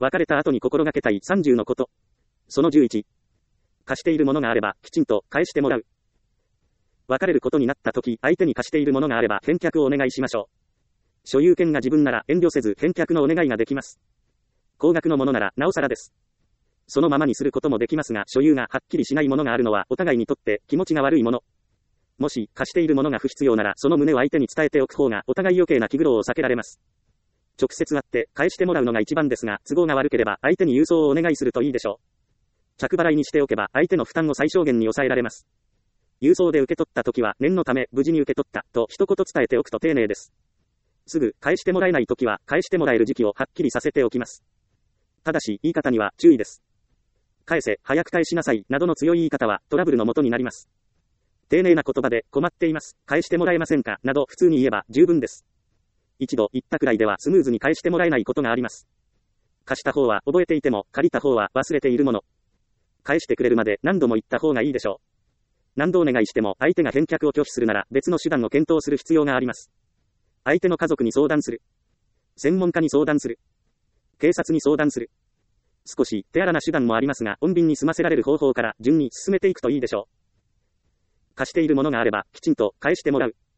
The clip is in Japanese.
別れた後に心がけたい30のこと。その11。貸しているものがあれば、きちんと返してもらう。別れることになった時、相手に貸しているものがあれば、返却をお願いしましょう。所有権が自分なら遠慮せず返却のお願いができます。高額のものならなおさらです。そのままにすることもできますが、所有がはっきりしないものがあるのはお互いにとって気持ちが悪いもの。もし貸しているものが不必要なら、その旨を相手に伝えておく方がお互い余計な気苦労を避けられます。直接会って返してもらうのが一番ですが、都合が悪ければ相手に郵送をお願いするといいでしょう。着払いにしておけば相手の負担を最小限に抑えられます。郵送で受け取った時は念のため無事に受け取ったと一言伝えておくと丁寧です。すぐ返してもらえない時は返してもらえる時期をはっきりさせておきます。ただし言い方には注意です。返せ、早く返しなさいなどの強い言い方はトラブルの元になります。丁寧な言葉で困っています、返してもらえませんかなど普通に言えば十分です。一度言ったくらいではスムーズに返してもらえないことがあります。貸した方は覚えていても借りた方は忘れているもの。返してくれるまで何度も言った方がいいでしょう。何度お願いしても相手が返却を拒否するなら別の手段を検討する必要があります。相手の家族に相談する。専門家に相談する。警察に相談する。少し手荒な手段もありますが、穏便に済ませられる方法から順に進めていくといいでしょう。貸しているものがあれば、きちんと返してもらう。